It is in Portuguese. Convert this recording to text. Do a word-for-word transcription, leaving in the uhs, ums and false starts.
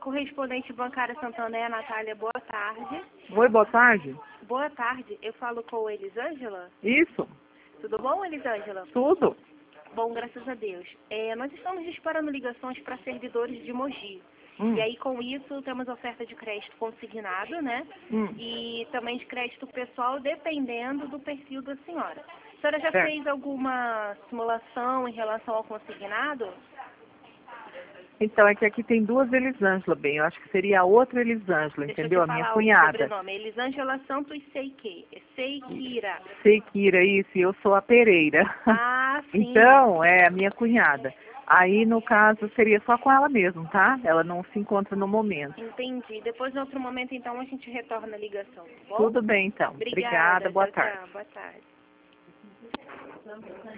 correspondente bancária Santander, Natália, boa tarde. Oi, boa tarde. Boa tarde, eu falo com Elisângela. Isso, Tudo bom, Elisângela? tudo. Bom, graças a Deus. É, nós estamos disparando ligações para servidores de Mogi. Hum. E aí, com isso, temos oferta de crédito consignado, né? Hum. E também de crédito pessoal, dependendo do perfil da senhora. A senhora já Certo. fez alguma simulação em relação ao consignado? Então, é que aqui tem duas Elisângela, bem. Eu acho que seria a outra Elisângela, Deixa entendeu? eu A te minha falar o cunhada. sobrenome. Elisângela Santos Seiki. Seikira. Seikira, isso, e eu sou a Pereira. Ah, sim. Então, é a minha cunhada. Aí, no caso, seria só com ela mesmo, tá? Ela não se encontra no momento. Entendi. Depois, em outro momento, então, a gente retorna a ligação, tá bom? Tudo bem, então. Obrigada. Obrigada, boa Tchau, tarde. tchau. Boa tarde.